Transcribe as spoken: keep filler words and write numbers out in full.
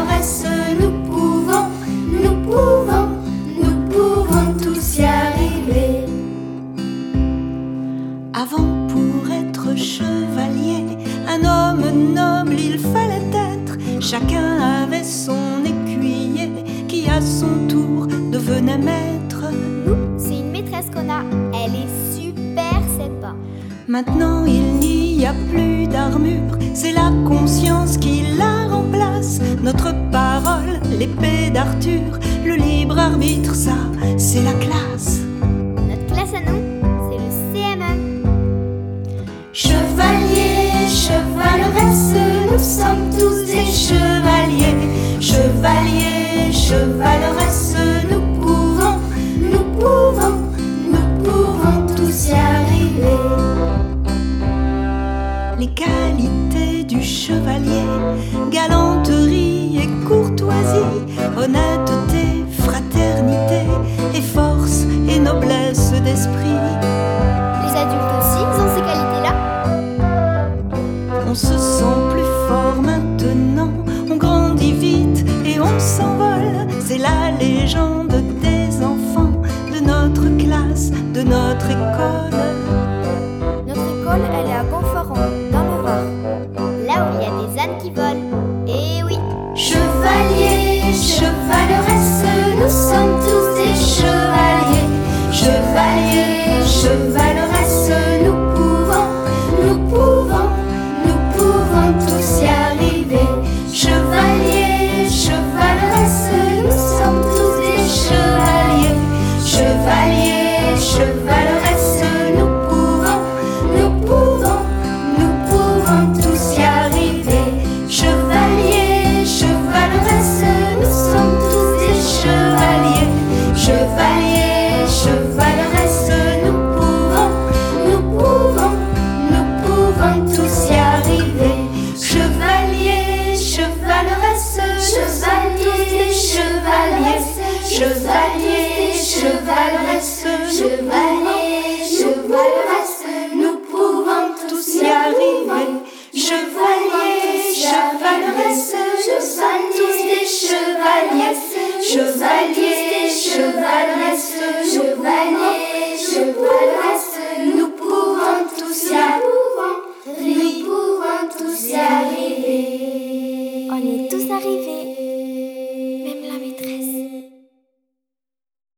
chevaleresses, nous pouvons, nous pouvons, nous pouvons tous y arriver. Avant, pour être chevalier, un homme noble il fallait être. Chacun avait son écuyer qui à son tour devenait maître. Nous, c'est une maîtresse qu'on a, elle est super sympa. Maintenant il n'y a plus d'armure, c'est la conscience qui la remplace. Notre parole, l'épée d'Arthur, le libre arbitre, ça c'est la classe. Notre classe à nous, c'est le C M E. Chevaliers, chevaleresses, nous sommes tous des chevaliers. Chevaliers, chevaleresses, nous pouvons, nous pouvons, nous pouvons tous y arriver. Les qualités du chevalier, galanterie et courtoisie, honnêteté, fraternité et force et noblesse d'esprit. Les adultes aussi, ils ont ces qualités-là. On se sent plus fort maintenant, on grandit vite et on s'envole. C'est la légende des enfants, de notre classe, de notre école. Notre école, elle est à Gonferrand, dans le Var, là où il y a des ânes qui volent. Et oui. Chevaliers, chevaleresses, nous sommes tous des chevaliers. Chevaliers, chevaleresses, nous pouvons, nous pouvons, nous pouvons tous y arriver. Chevaliers, chevaleresses, nous sommes tous des chevaliers. Chevaliers, chevaleresses, nous pouvons, nous pouvons, nous pouvons tous y arriver. Chevaliers, chevaleresses, nous sommes tous des chevaliers. Chevaliers, chevaleresses, nous pouvons, nous pouvons, nous pouvons tous y arriver. Chevaliers, chevaleresses, chevaliers, chevaliers, chevaliers, chevaleresses, chevaliers.